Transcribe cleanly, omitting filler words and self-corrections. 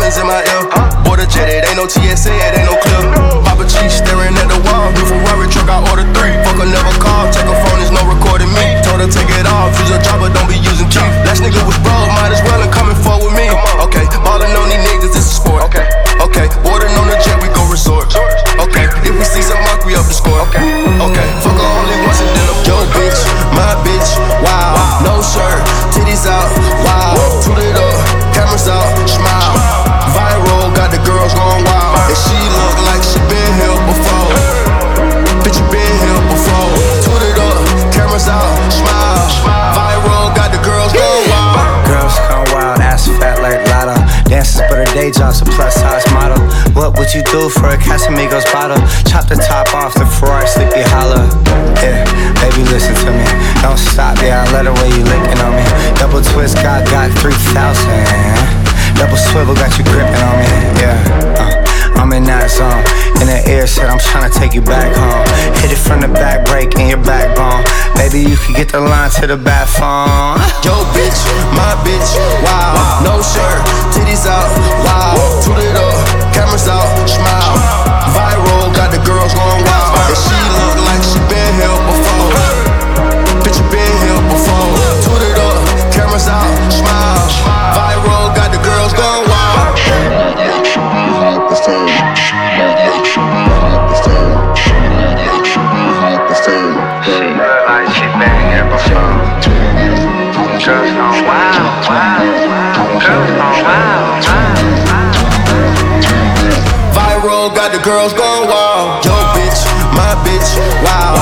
diamonds in my ear. Border jet, it ain't no TSA, it ain't no clip. Papa cheese staring at the wall. New Ferrari truck, I ordered 3. Fuck her, never call. Check her phone, there's no recording me. Told her take it off, use a job, but don't be using cheap. Last nigga was broke, might as well and come and fuck with me. Okay, ballin' on these niggas, this is sport. Okay, boarding on the jet, we go resort. Okay, if we see some mark, we up the score. Okay, fuck her only once and then I'm yo bitch, my bitch, wow. No shirt, titties out, wow. Toot it up, cameras out, smile. Viral, got the girls going wild. And she look like she been here before. Bitch, you been here before. Toot it up, cameras out, smile. Viral, got the girls going wild. Girls gone wild, ass fat like Lotto. Dances but her day job's a plus size model. What would you do for a Casamigos bottle? Chop the top off the Ferrari Sleepy Hollow. Yeah, baby listen to me. Don't stop, yeah, I love the way you licking on me. Double twist, got 3,000. Double swivel, got you gripping on me. Yeah, I'm in that zone. In the air, said I'm tryna take you back home. Hit it from the back, break in your backbone. Baby, you can get the line to the back phone. Yo bitch, my bitch, wow. No shirt, titties out, wow. Toot it up, cameras out, smile. Viral, got the girls going wild. And she look like she been here before. Bitch, you been here before. Toot it up, cameras out, smile. Viral, got the girls going wild. Like she been here before. Girls gone wild, wild. Girls gone wild, Viral, got the girls going wild. Yo bitch, my bitch, wow.